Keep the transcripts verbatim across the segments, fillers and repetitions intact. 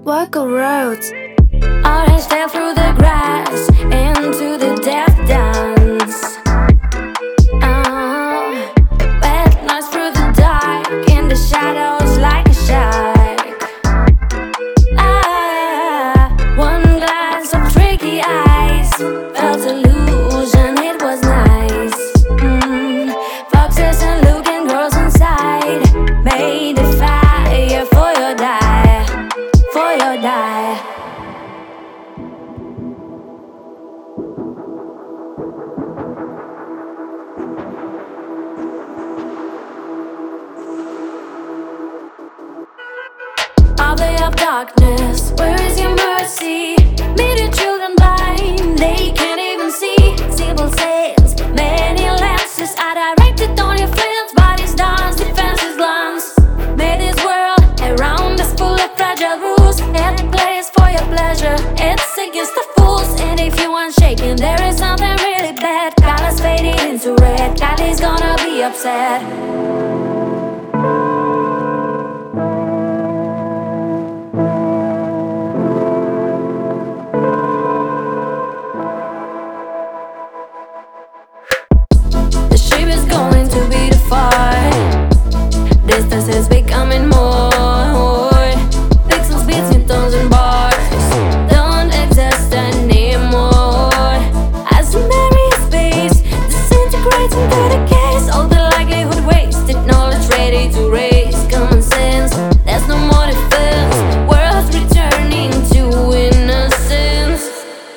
walk a road. Orange step through the grass into the death dance. Oh, wet noise through the dark in the shadows like a shark. Ah, one glance of tricky eyes felt illusion, it was nice. Mm, foxes and looking girls inside made a fire for your die, for your die. Hour of darkness, where is your mercy? Made your children blind, they can't even see. Simple sails, many lenses are directed on your friends' bodies, dance, defenses, glance. Made this world around us full of fragile rules. Every place for your pleasure, it's against the fools. And if you aren't shaking, there is something really bad. Colors fading into red, Kylie's gonna be upset. Distance is becoming more. Pixels, beats, newtons and bars don't exist anymore. As a memory space disintegrates into the case, all the likelihood wasted, knowledge ready to raise common sense. There's no more defense, world's returning to innocence.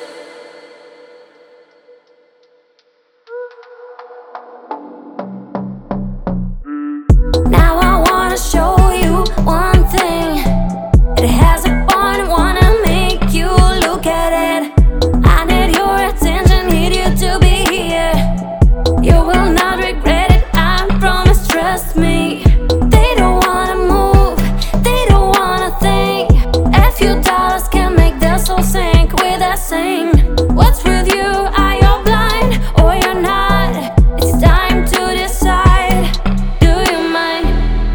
Now I wanna show you one thing. It has a point, wanna make you look at it. I need your attention, need you to be here. You will not regret it, I promise, trust me. They don't wanna move, they don't wanna think. A few dollars can make their soul sink with a sing. What's with you? Are you blind or you're not? It's time to decide. Do you mind?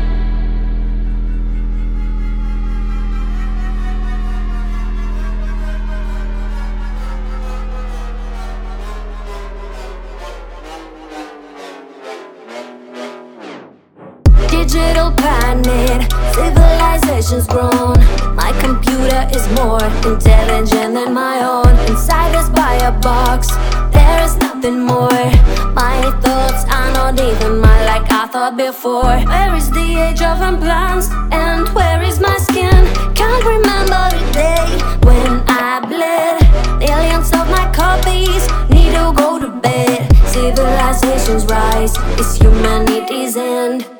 Digital planet, civilization's grown. My computer is more intelligent than my own. Inside this box, there is nothing more. My thoughts are not even mine like I thought before. Where is the age of implants? And where is my skin? Can't remember the day when I bled. Millions of my copies need to go to bed. Civilization's rise is humanity's end.